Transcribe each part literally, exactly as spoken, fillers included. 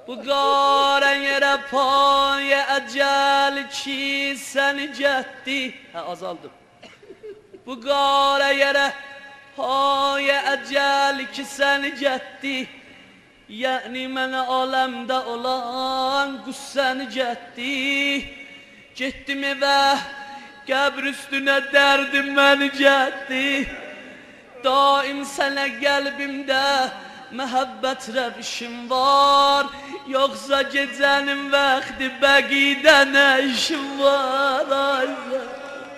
Bu qara yerə payə əcəl ki səni gətdi. Hə, azaldım. Bu qara yerə payə əcəl ki səni gətdi. Yəni mənə aləmdə olan qüssəni gətdi. Getdim evə, qəbr üstünə dərdim məni gətdi. Daim sənə qəlbimdə məhəbbət rəvişim var. Yoxsa gecənin vaxtı bəqidə nə işim var? Allah.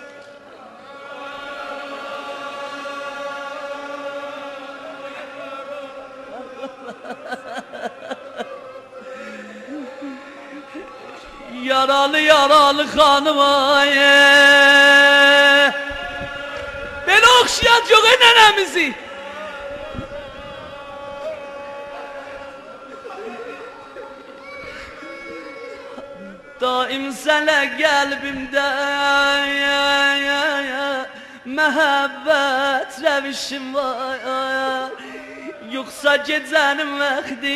Yaralı yaralı xanım ay. Belə oxşayan yox nənəmizi. Daim sənə qəlbimdə məhəbbət rəvişim var. Yoxsa gecənin vaxtı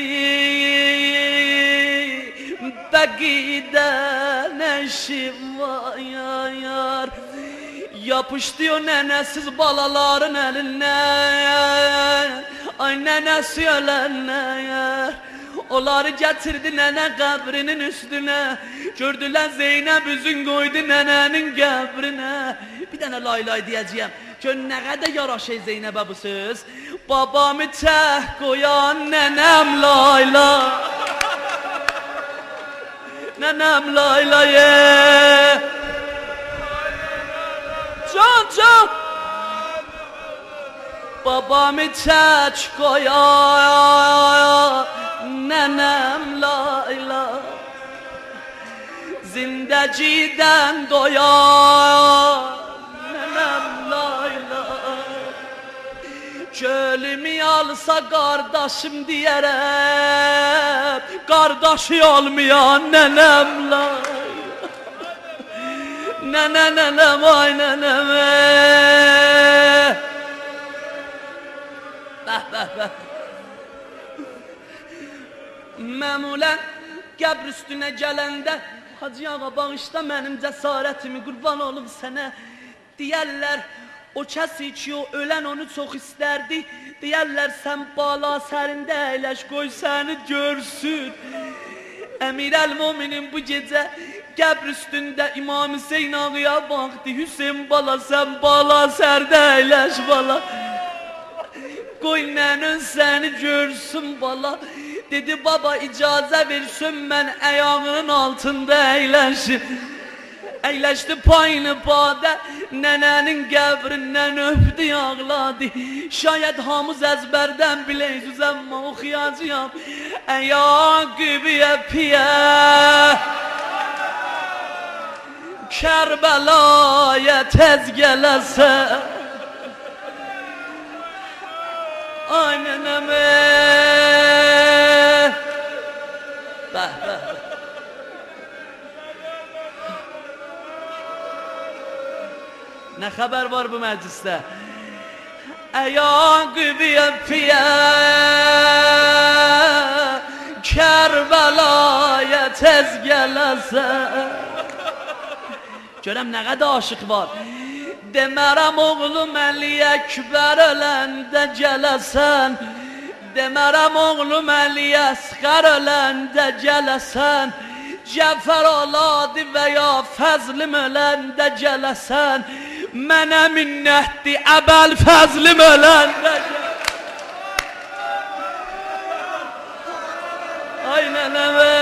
bəqidə nə işim var? Yapışdı o nənəsiz balaların əlindən. Ay nənəsi ölənlər. Onları gətirdi nənə qəbrinin üstünə. Gördülər Zeynəb üzün qoydu nənənin qəbrinə. Bir dənə lay lay deyəcəyəm. Gör nə qədər yaraşır Zeynəbə bu söz. Babamı təh qoyan nənəm lay lay. Nənəm lay lay. Can can. Babamı tək qoyan nənəm lay lay. Zindəcidən doyan nənəm lay lay. Kölümü alsa qardaşım deyərəm, qardaşı olmayan nənəm lay. Nənə nənəm ay nənəm. Bəh bəh bəh. Məmulən qəbr üstünə gələndə Hacı ağa bağışla mənim cəsarətimi, qurban olum sənə. Deyərlər o kəsi ki o ölən onu çox istərdi. Deyərlər sən bala sərində əyləş qoy səni görsün. Əmir əl-Muminin bu gecə qəbr üstündə İmam Hüseyin ağaya baxdı. Hüseyin bala sən bala sərdə əyləş bala. Qoy nənən səni görsün bala. Dedi baba icazə versin mən ayağının altında əyləşim. Əyləşdi payını badə nənənin qəbrindən öpdü ağladı. Şayət hamız əzbərdən biləyüz əmma oxuyacağım. Əyaqibiyə piyə Kərbəlaya tez gələsən. Ay nənəmə. Bəh bəh. Nə xəbər var bu məclisdə? Əyaqibiyə piyə Kərbəlaya tez gələsən. Görəm nə qədər aşıq var. Demərəm oğlum Əli Əkbər öləndə gələsən. Demərəm oğlum Əli Əsqər öləndə gələsən. Cəfər oladı və ya Fəzlim öləndə gələsən. Mənə minnətdi Əbəl Fəzlim öləndə gələsən. Ay nənəmə.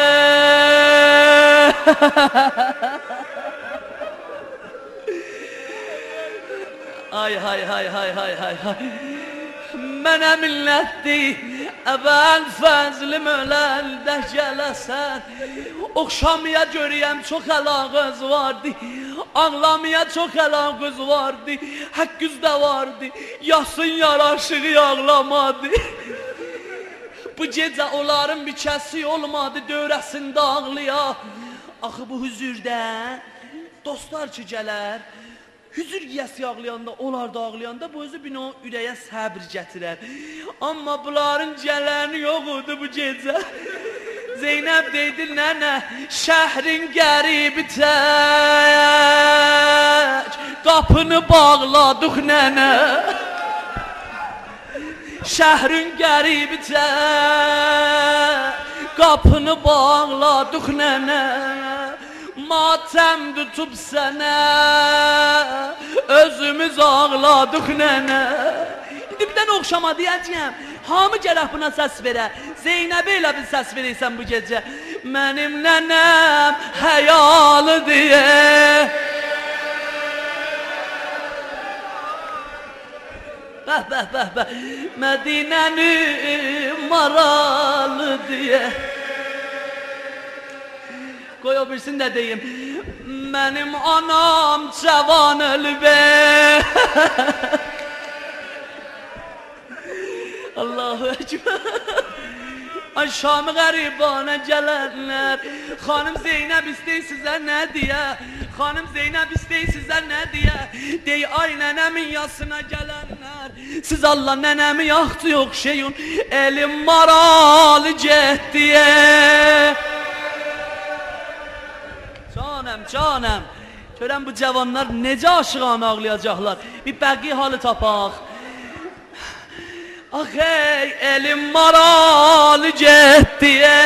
Ay hay hay hay hay hay hay. Mənə minnətdi Əbəl Fəzlim öləndə gələsən. Oxşamaya görəyəm çox əlaqəz vardı. Ağlamaya çox əlaqəz vardı. Həqqüzdə vardı. Yasın yaraşığı ağlamadı. Bu gecə onların bir kəsi olmadı dövrəsində ağlıya. Axı bu hüzürdə dostlar ki gələr. Hüzür yiyəsi ağlayanda, onlar da ağlayanda bu özü bina ürəyə səbr gətirər. Amma bunların gələni yox idi bu gecə. Zeynep deydi nənə, şəhrin qəribi tək, qapını bağladıq nənə. Şəhrin qəribi tək, qapını bağladıq nənə. Matəm tutub sənə, özümüz ağladıq nənə. İndi bir dənə oxşama deyəcəyəm, hamı gərək buna səs verə. Zeynəbə elə bir səs verəysən bu gecə. Mənim nənəm həyalı deyə. Bəh, bəh, bəh, bəh, Mədinənin maralı deyə. Qoy o birsin də deyim. Mənim anam cavan ölübə. Allahu Ekber. Ay Şam-ı qəribana gələnlər, xanım Zeynəb istəyirsizlər nə deyə? Xanım Zeynəb istəyirsizlər nə deyə? Dey ay nənəmin yasına gələnlər, siz Allah nənəmi yaxdı yox şeyun, elim maralı getdiyə. Canım, canım, görəm bu cavanlar necə aşığanı ağlayacaqlar. Bir bəqi halı tapaq. Ah ey elim maralı getdiyə,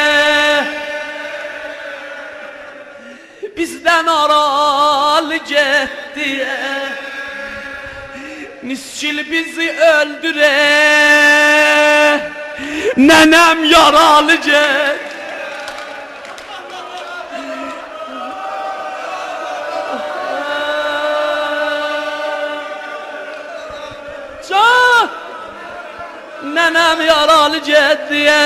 bizdən aralı getdiyə. Niskil bizi öldürə, nənəm yaralı get. Nənəm yaralı getdiyə.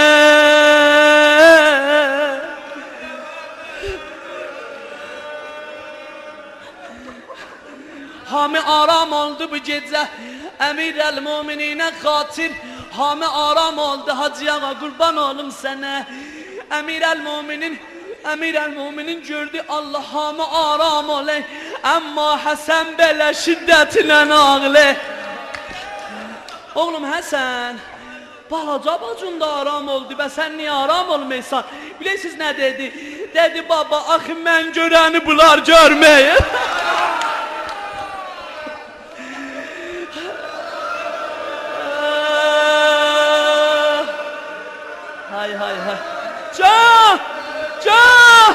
Hamı aram oldu bu gecə, Əmir əl-Mumininə xatir. Hamı aram oldu Hacı ağa, qurban olum sənə. Əmir əl-Muminin, Əmir əl-Muminin gördü Allah hamı aram olay. Əmma Həsən belə şiddətlə ağlay. Oğlum Həsən, balaca bacında aram oldu və sən niyə aram olmaysan? Bilirsiniz nə dedi? Dedi baba, axı mən görəni bunlar görməyir. Hay hay hay. Can! Can!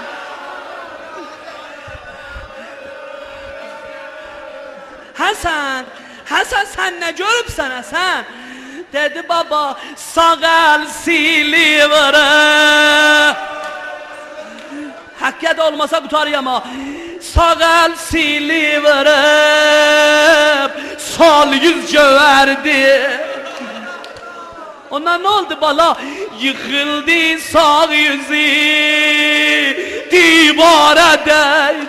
Həsən! Həsən sən nə görübsən Həsən? Dedi baba sağ əl silivərə. Həqiqət olmasa qutarıyama. Sağ əl silivərə, sol yüz gövərdi. Ondan nə oldu bala? Yıxıldı sağ yüzü divarə dəy.